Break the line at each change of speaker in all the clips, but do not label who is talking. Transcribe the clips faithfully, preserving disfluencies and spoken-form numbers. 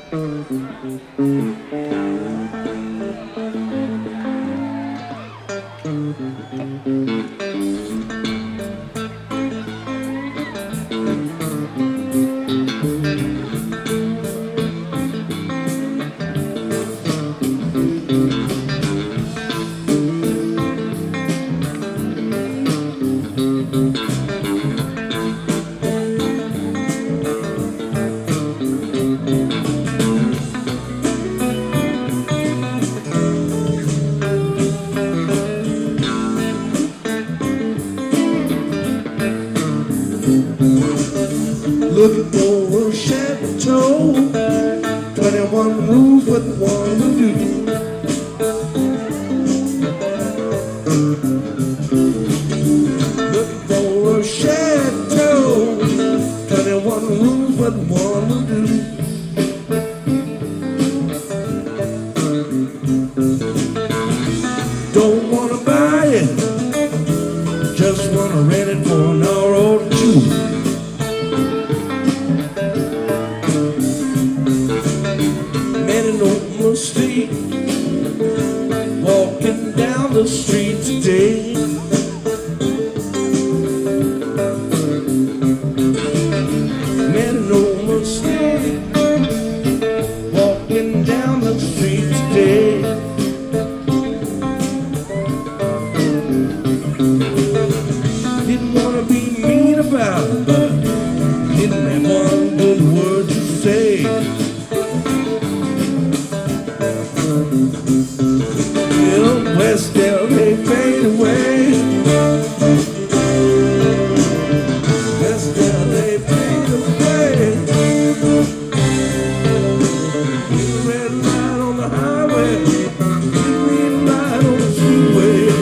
Looking for a chateau, twenty-one rooms with one view. Looking for a chateau, twenty-one rooms with one view. Don't wanna buy it, just wanna rent it for an hour or two. On the street, walking down the street today. Men on the street, walking down the street today. Didn't wanna be mean about it, but didn't have one good word to say. Well, West L A fade away. West L A fade away. Red light on the highway, green light on the freeway.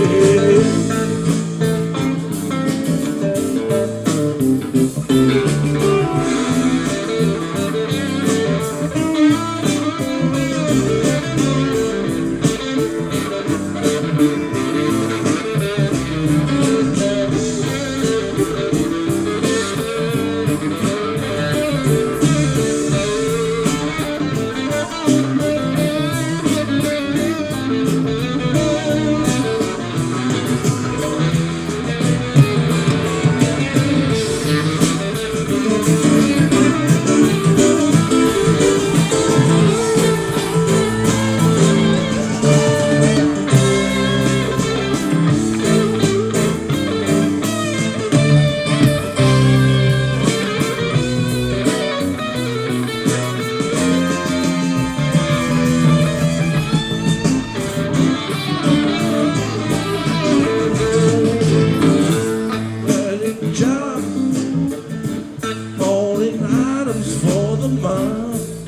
For the month,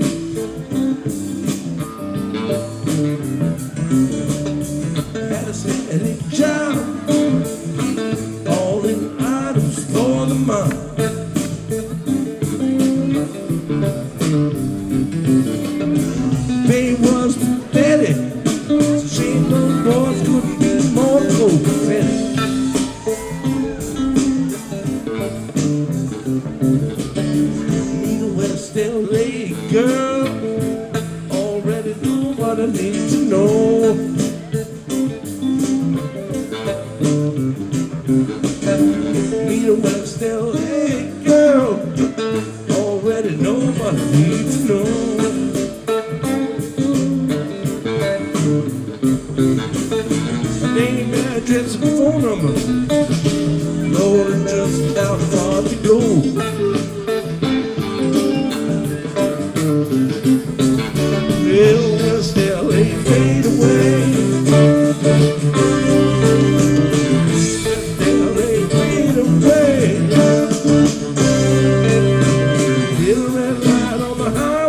had a steady job, all in items for the month. Pay was pathetic, shame those boys couldn't be more copacetic. West L A girl, already knew what I need to know. Need a West L A girl, already know what I need to know. Name, address, and phone number, Lord, just how far to go. Well, West L A fade away. West L A fade away. Little red light on the highway.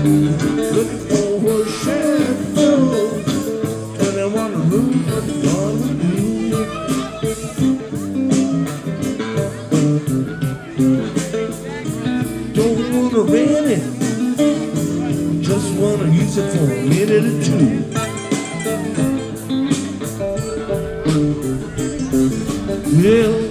looking for a shadow, and I wanna room for the dawn with you. Don't wanna rent it, just wanna use it for a minute or two. Well,